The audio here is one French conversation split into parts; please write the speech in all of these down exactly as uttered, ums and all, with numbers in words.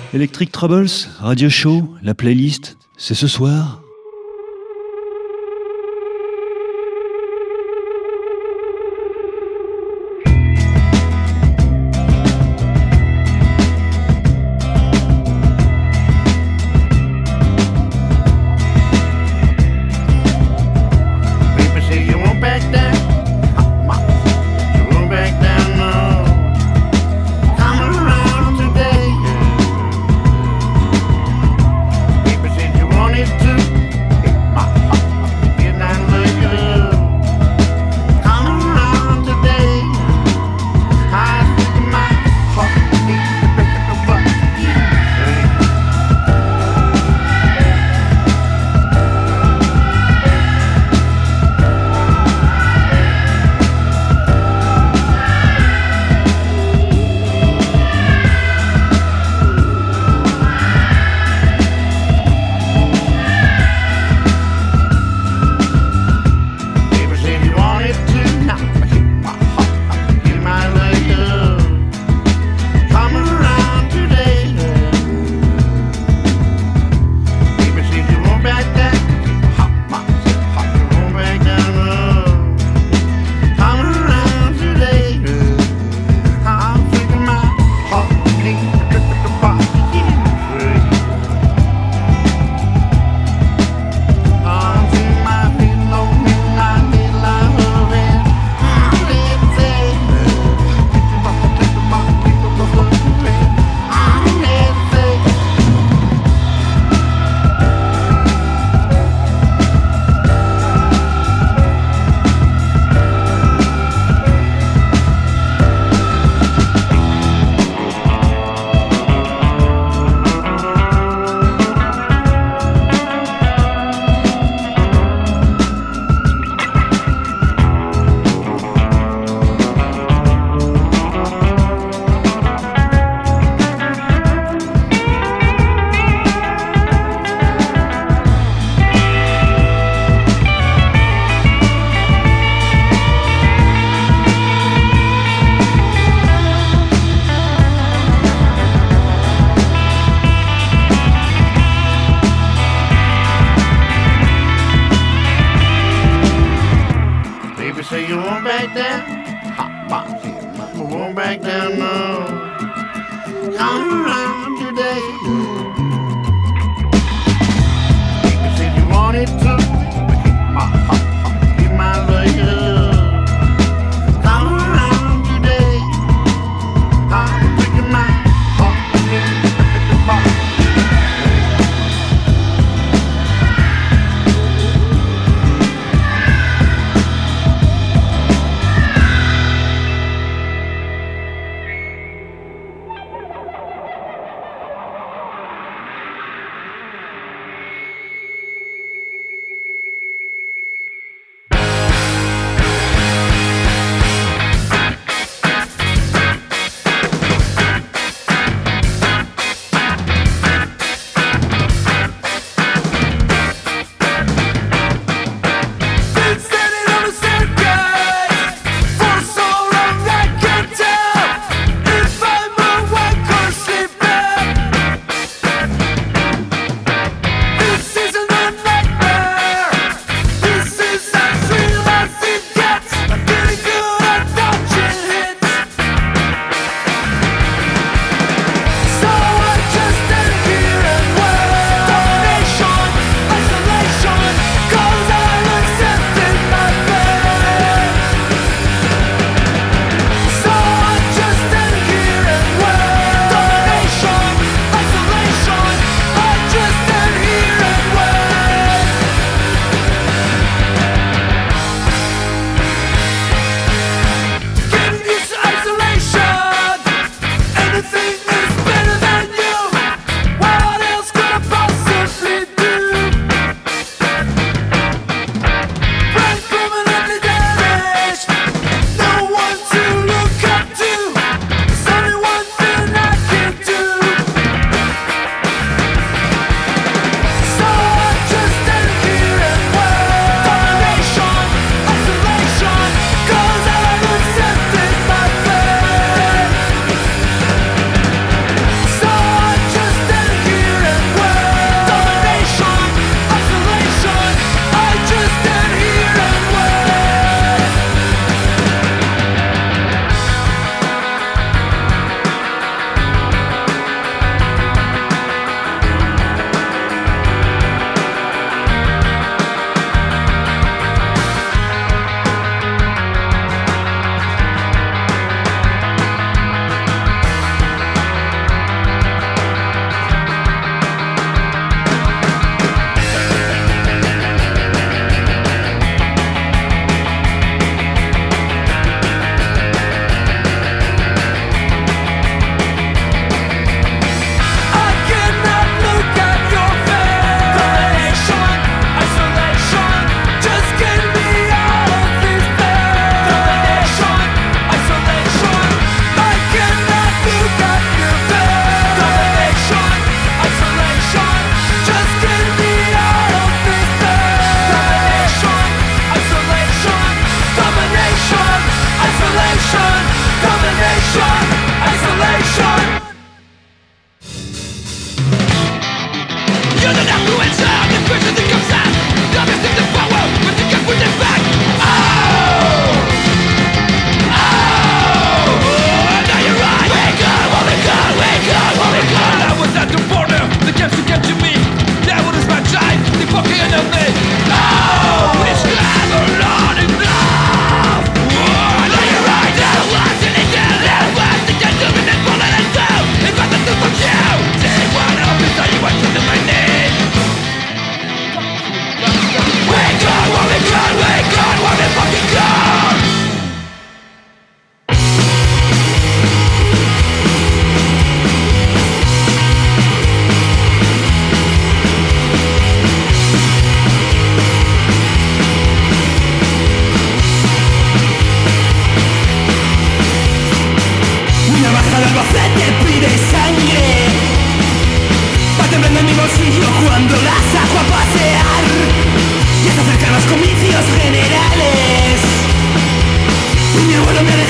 Electric Troubles, Radio Show, la playlist, c'est ce soir. People said you wanted to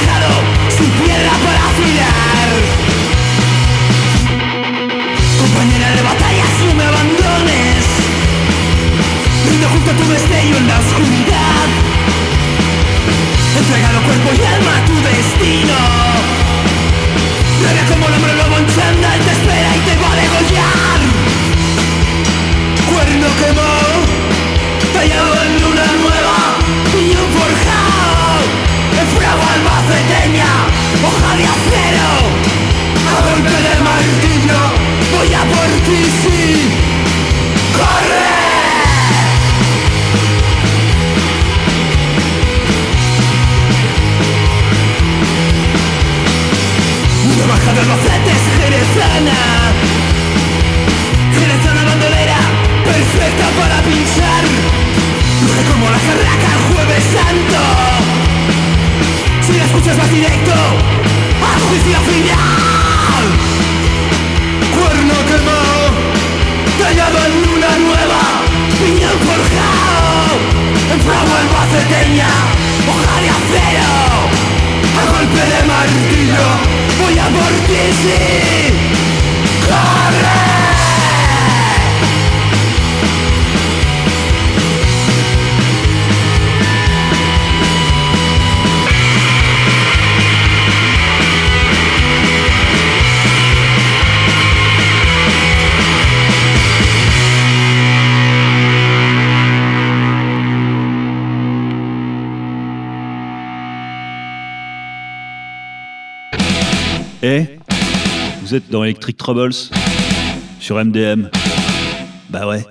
dejado sin piedra para afilar. Compañera de batallas, no me abandones. Brindo junto a tu destello en la oscuridad. Entregado cuerpo y alma a tu destino. Rabia como el hombre lobo en chándal te espera y te va a degollar. Cuerno quemado, tallado en luna nueva, piñón forjado, en fragua albaceteña, hoja de acero. A golpe de martillo, voy a por ti, sí. ¡Corre! Una baja de Albacete es jerezana. Jerezana bandolera, perfecta para pinchar. Luce como la jarraca el Jueves Santo. Si la escuchas vas directo al juicio final. Cuerno quemado, tallado en luna nueva, piñón forjado, en fragua albaceteña, hoja de acero. A golpe de martillo, voy a por ti, sí. ¡Corre! Eh, vous êtes dans Electric Troubles sur M D M. Bah ouais.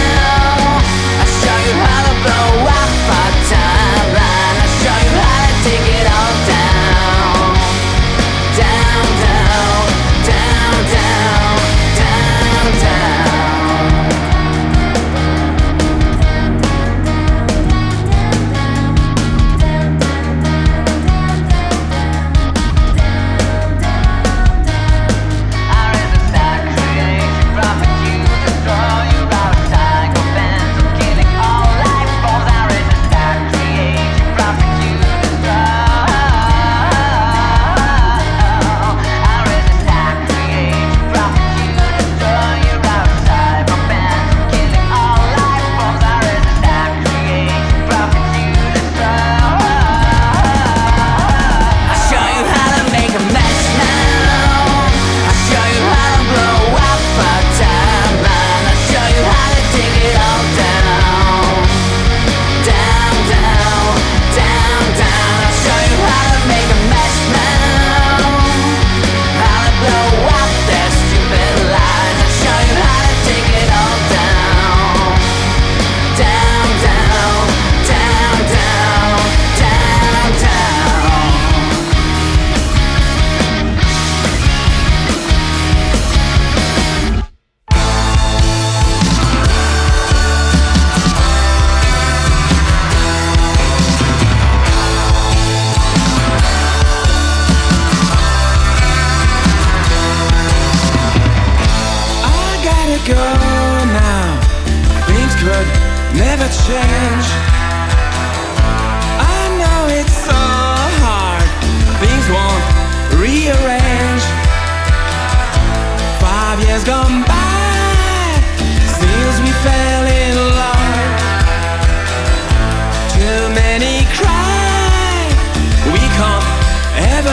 Take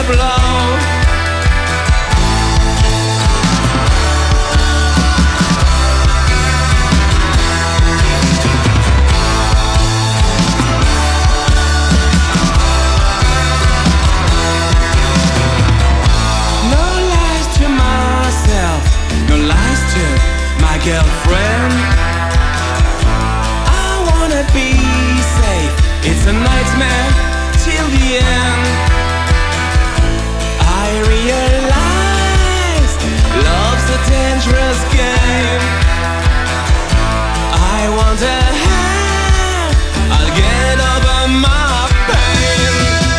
blow. No lies to myself, no lies to my girlfriend. I wanna be safe, it's a nightmare till the end. I realize love's a dangerous game. I wonder how I'll get over my pain.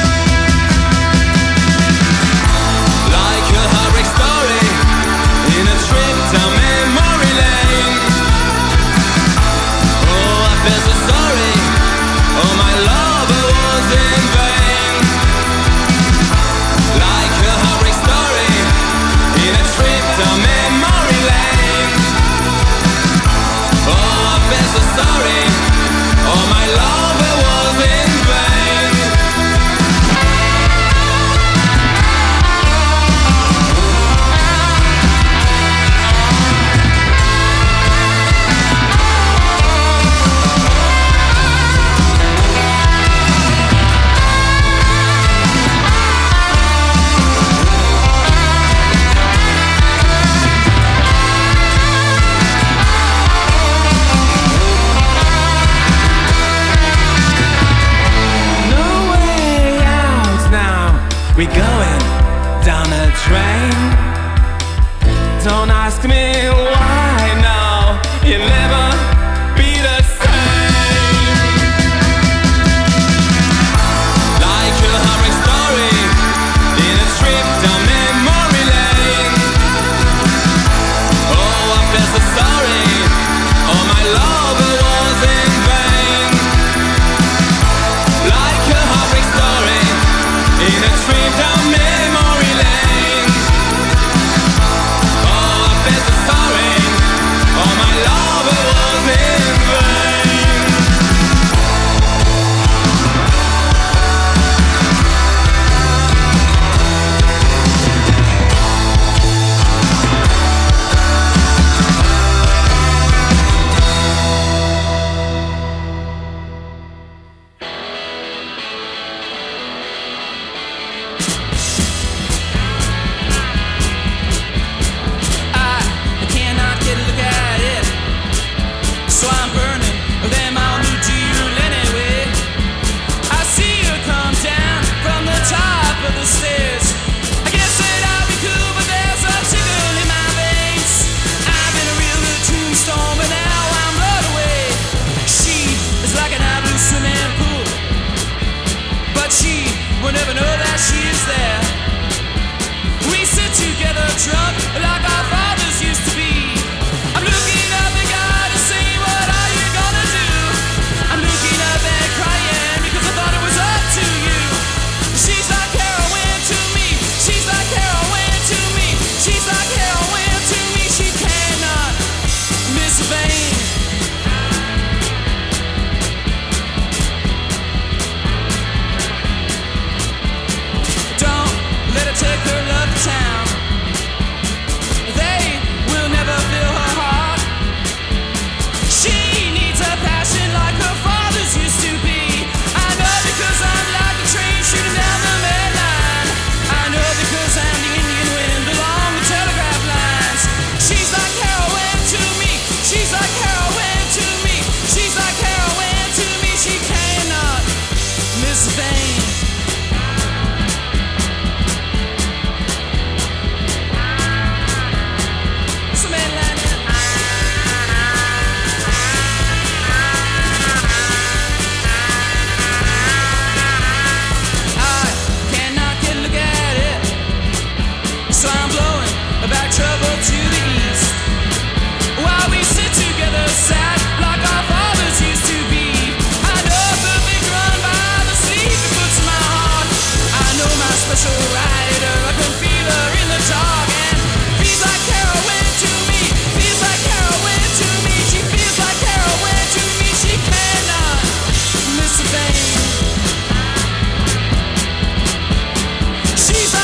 Like a heartbreak story in a trip down memory lane. Oh, I feel so sorry. Oh, my lover was in vain. Like a heartbreak story in a trip down memory lane. Oh, I feel so sorry. Oh, my lover was in vain. No way out now. We're going down a train. Don't ask me why now. You'll never be the same. Like a heartbreak story in a trip down memory lane. Oh, I feel so sorry. Oh, my lover was in vain. Like a heartbreak story in a trip down memory lane. Oh, I feel so sorry. Oh, my lover was in vain. I cannot get a look at it, so I'm burning them all new deal anyway. I see you come down from the top of the stairs. I guess that I'll be cool, but there's a tickle in my veins. I've been a real good tombstone, but now I'm blown away. She is like an blue swimming pool, but she will never know that she is there. We sit together drunk like our fathers used to be. I'm looking up at God and saying, what are you gonna do? I'm looking up and crying because I thought it was up to you. She's like heroin to me. She's like heroin to me. She's like heroin to me. She cannot miss a vein. Don't let her take her love to town. They will never fill her heart. She needs a passion like her father's used to be. I know because I'm like a train shooting down the main line. I know because I'm the Indian wind along the telegraph lines. She's like heroin to me. She's like heroin to me. She's like heroin to me. She cannot miss a thing. So man, line it. I cannot get a look at it, so I'm blowing back trouble to the east. While we sit together sad like our fathers used to be. I know a perfect run by the sleep it puts in my heart. I know my special rider, I can feel her in the dark. And feels like heroin to me. Feels like heroin to me. She feels like heroin to me. She cannot miss a thing. She's like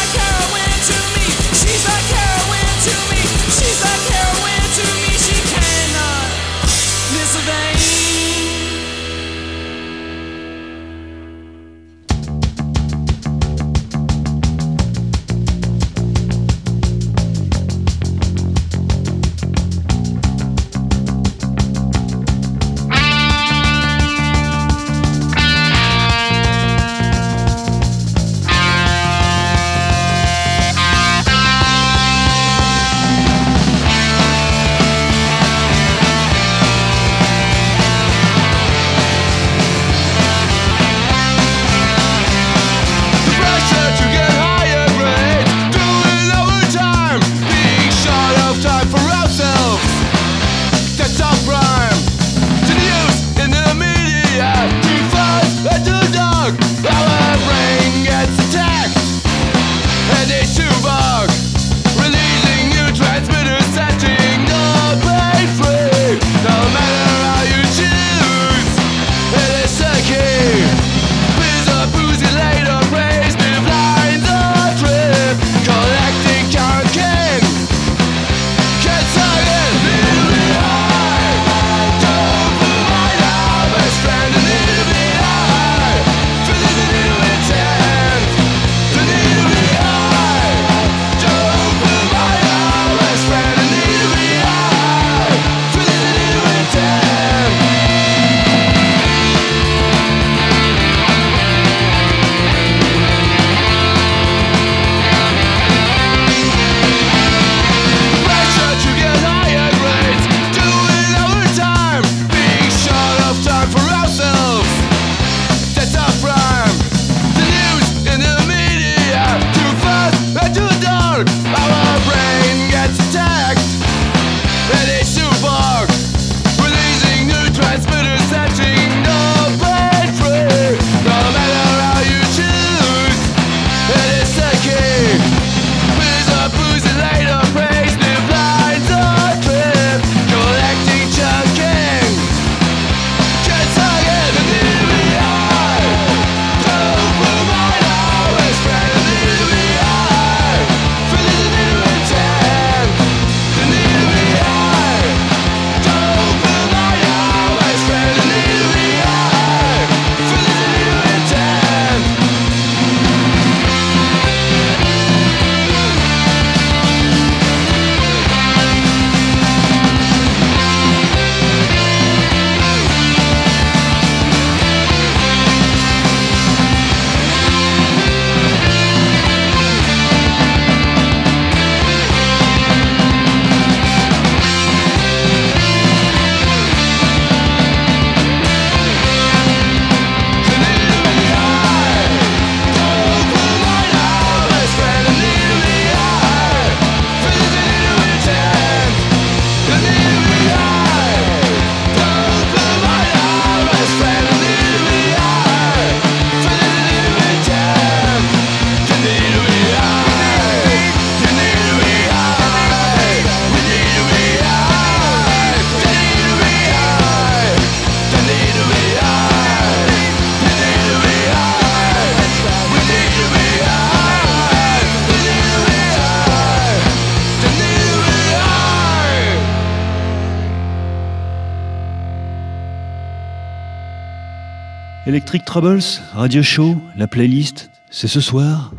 Electric Troubles, Radio Show, la playlist, c'est ce soir.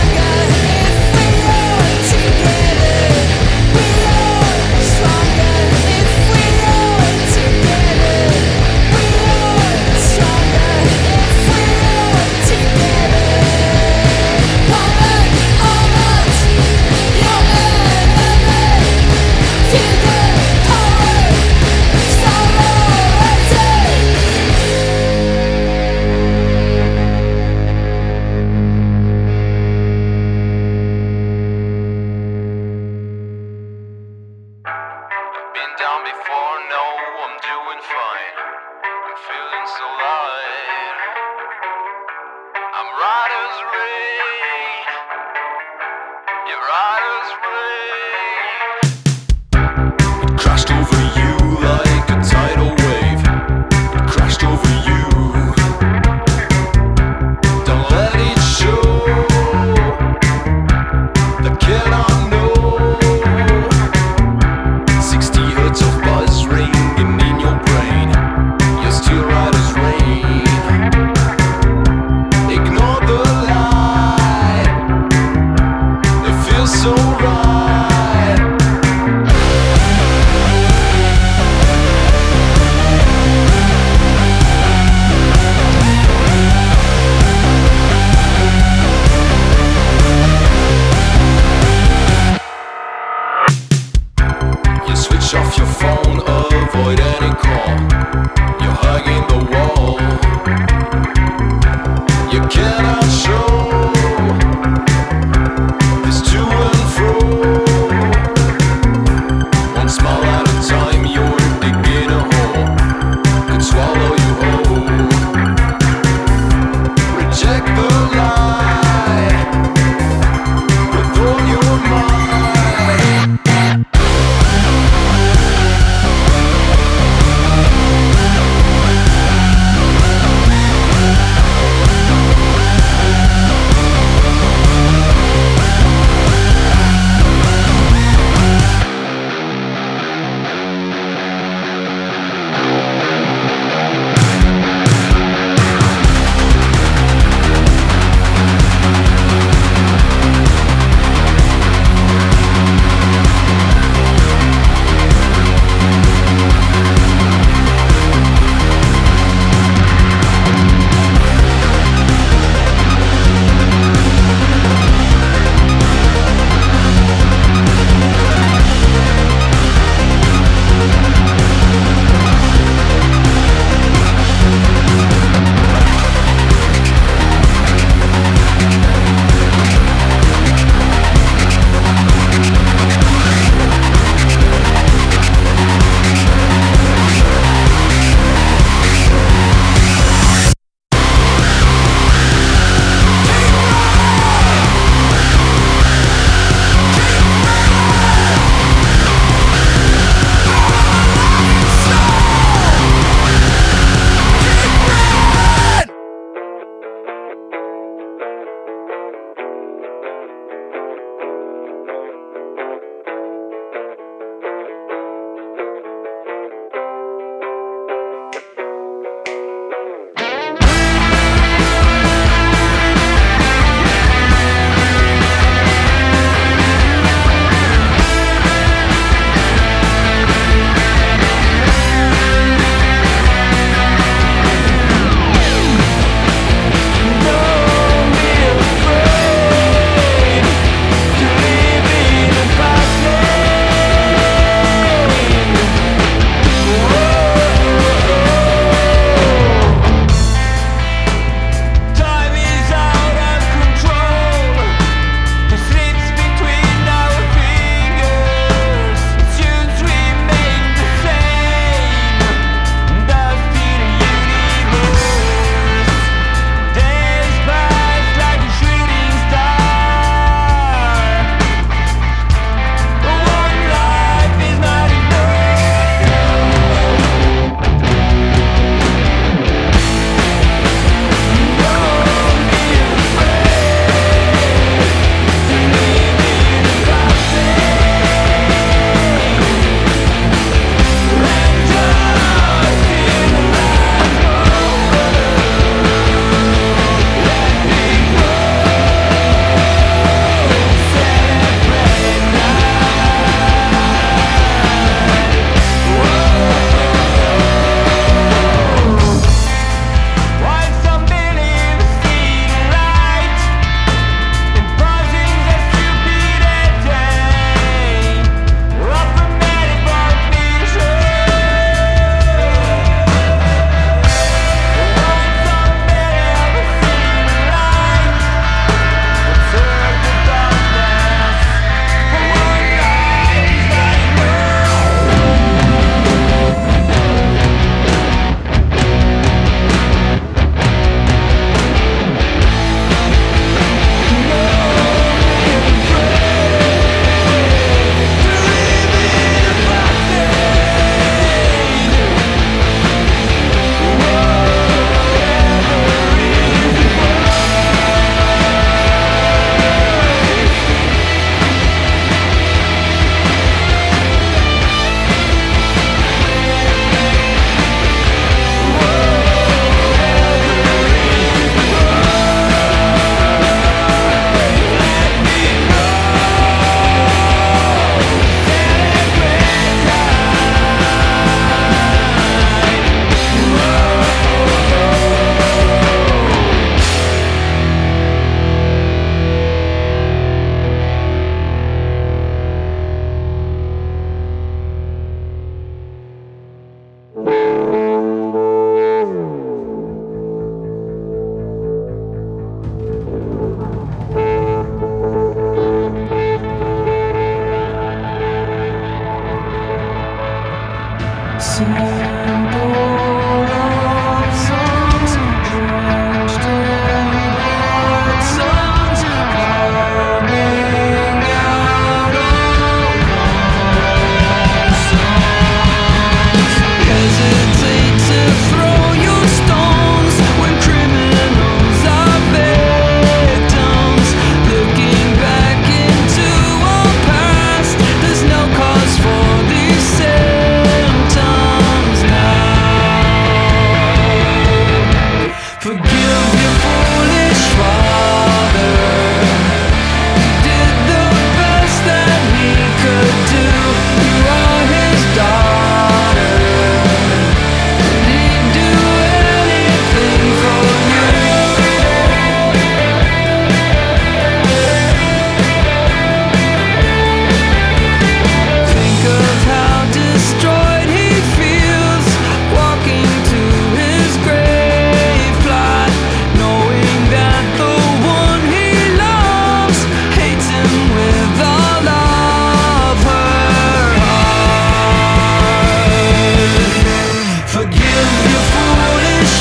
Stronger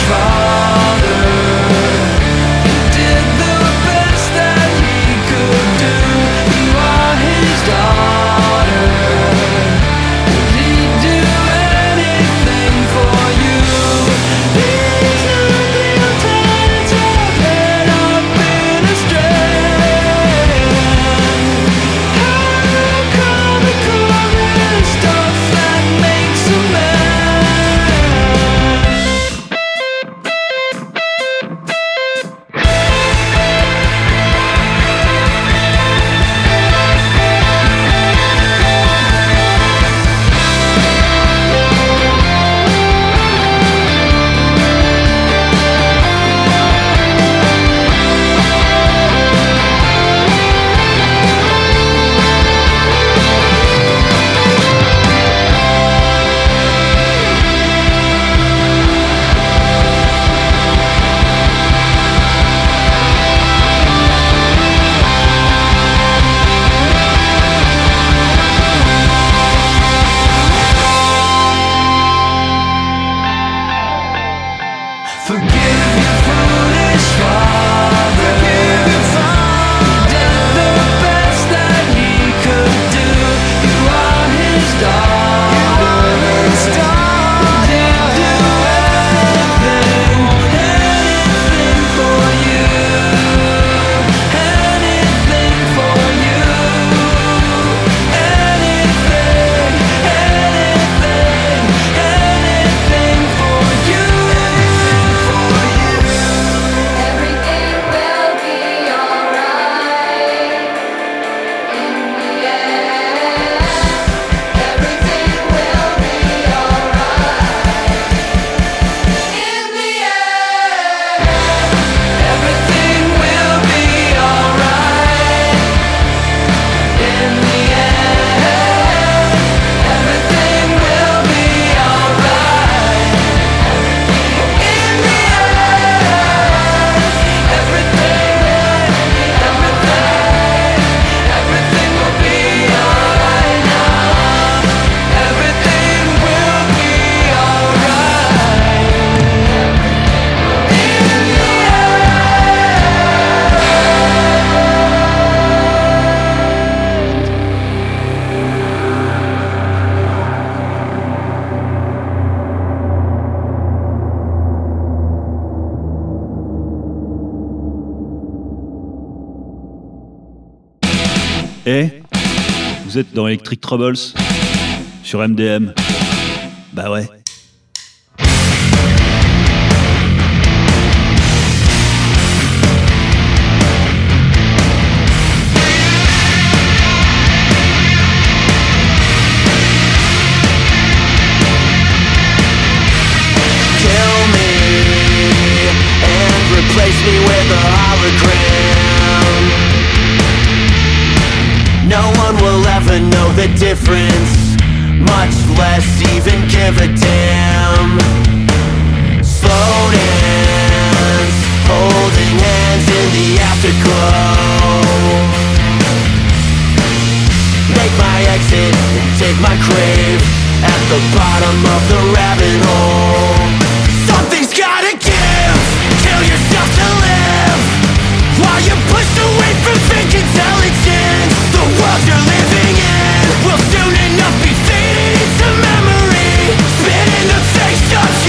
Eh, vous êtes dans Electric Troubles sur M D M. Bah ouais. Replace me with a hologram. No one will ever know the difference, much less even give a damn. Slow dance, holding hands in the afterglow. Make my exit and take my grave at the bottom of the rabbit hole. Something's gotta give. Kill yourself to live, while you're pushed away from fake intelligence. The world you're living in will soon enough be faded into memory, spit in the face of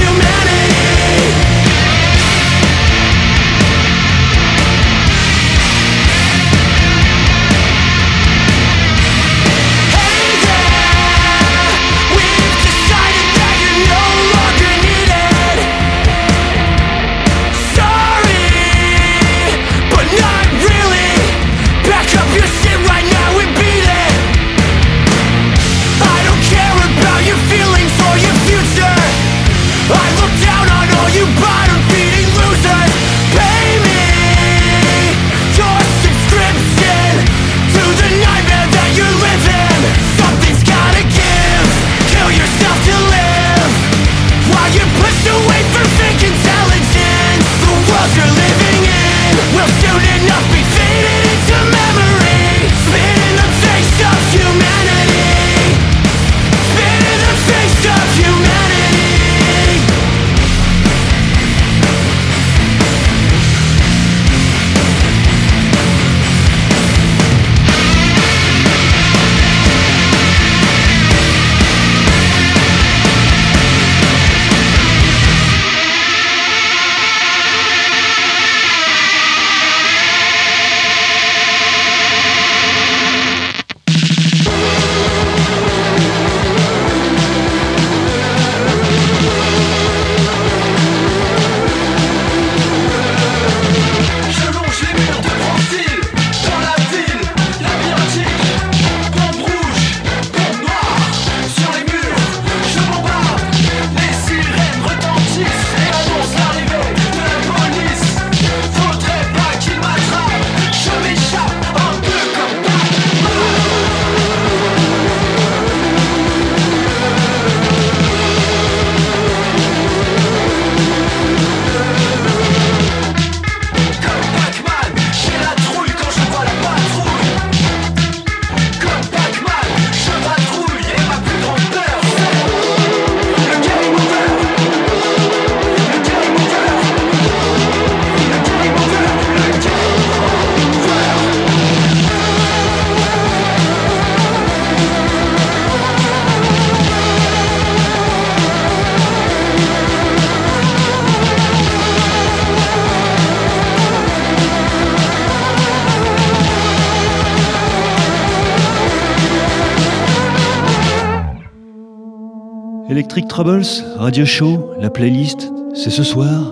Electric Troubles, Radio Show, la playlist, c'est ce soir.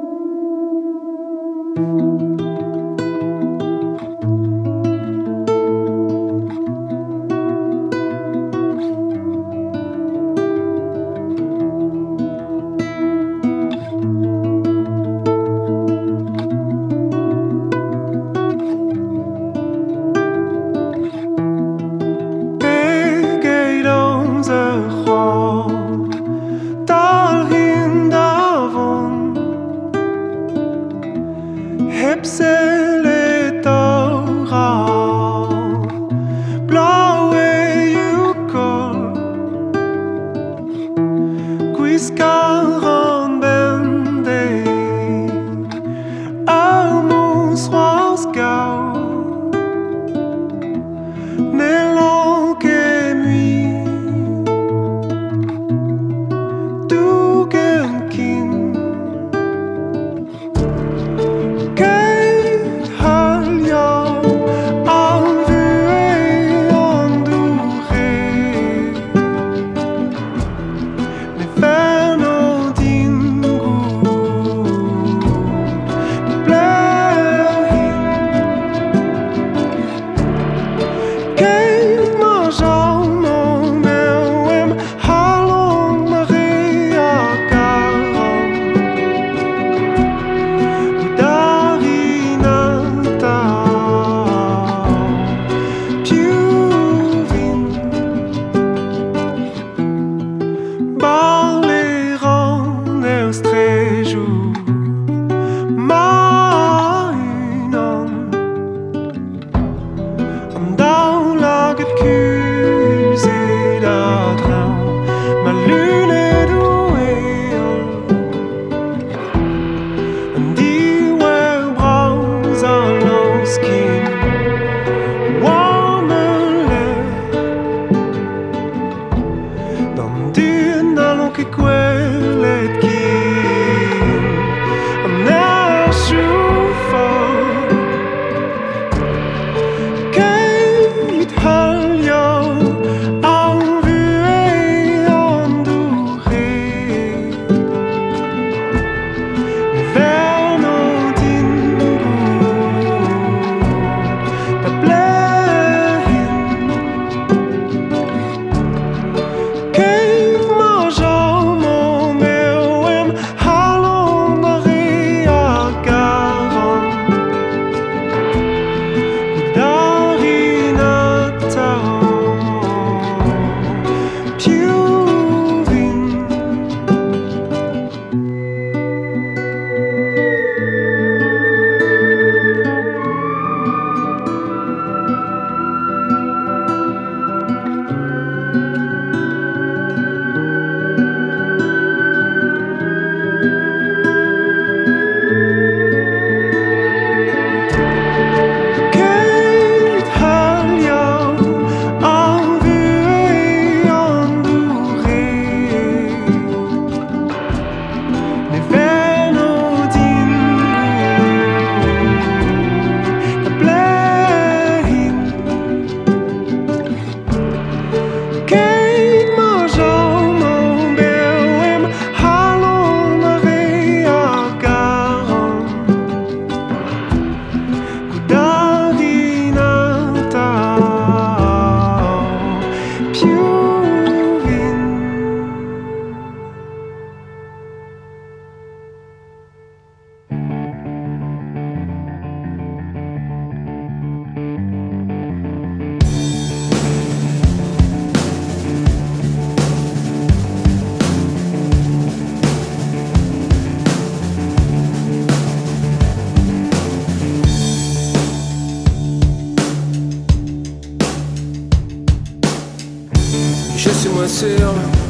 Sûr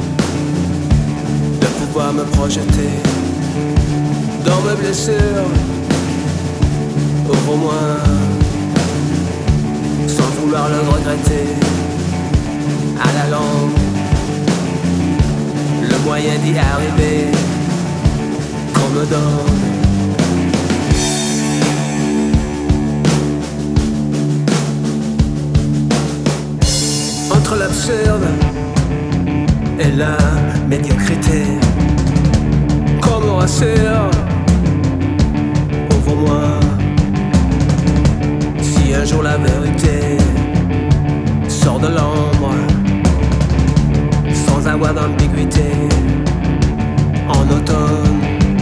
de pouvoir me projeter dans mes blessures, au moins sans vouloir le regretter. À la longue, le moyen d'y arriver qu'on me donne. Entre l'absurde et la médiocrité. Comment assure, ouvre-moi. Si un jour la vérité sort de l'ombre, sans avoir d'ambiguïté, en automne.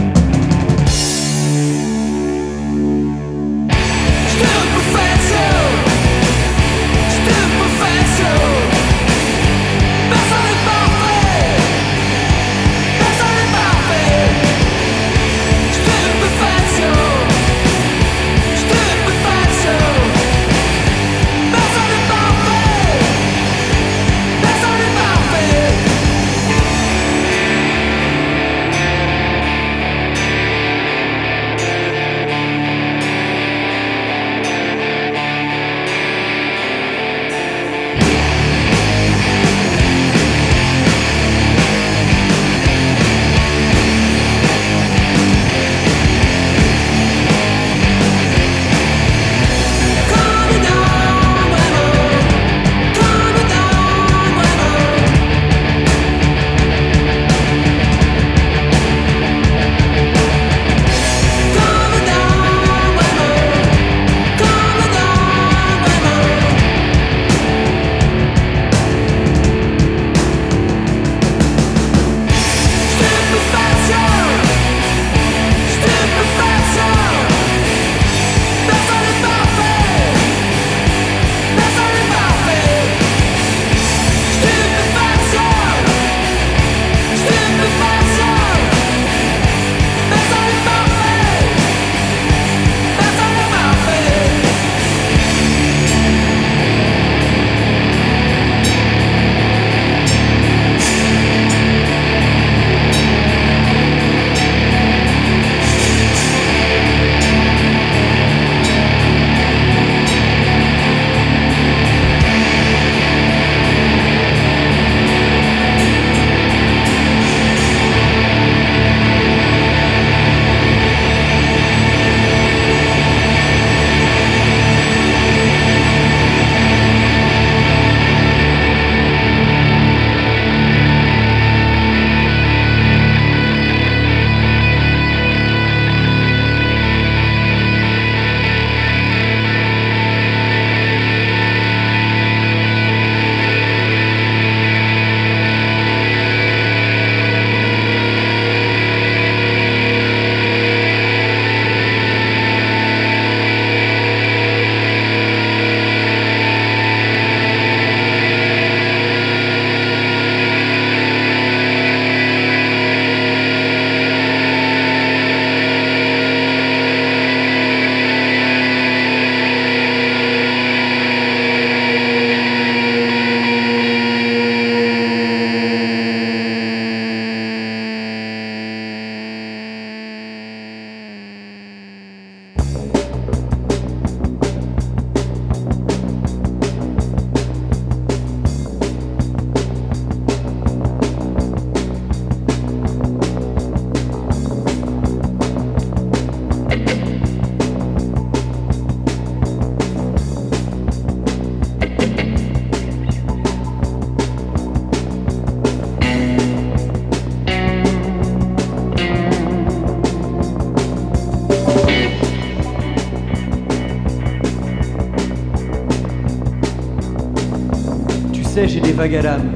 sais, j'ai des vagues à l'âme,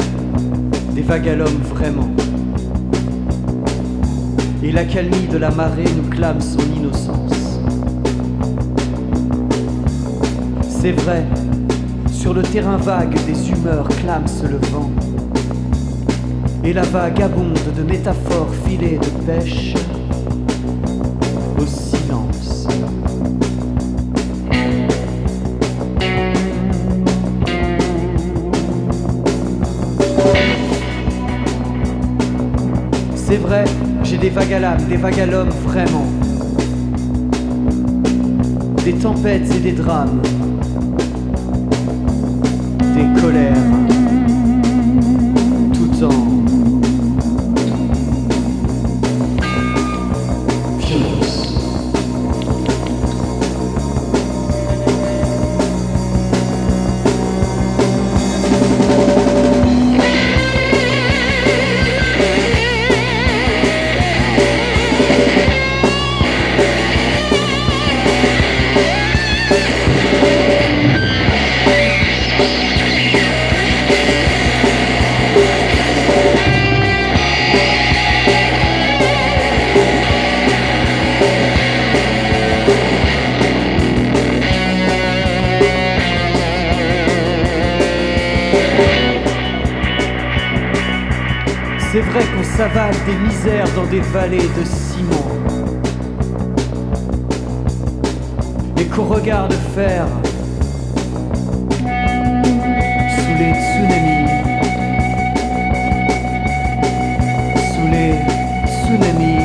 des vagues à l'homme vraiment. Et l'accalmie de la marée nous clame son innocence. C'est vrai, sur le terrain vague des humeurs clame-se le vent. Et la vague abonde de métaphores filées de pêche au silence. C'est vrai, j'ai des vagues à l'âme, des vagues à l'homme vraiment. Des tempêtes et des drames, des colères, tout en violence. s'avale des misères dans des vallées de ciment, et qu'au regarde faire sous les tsunamis, sous les tsunamis.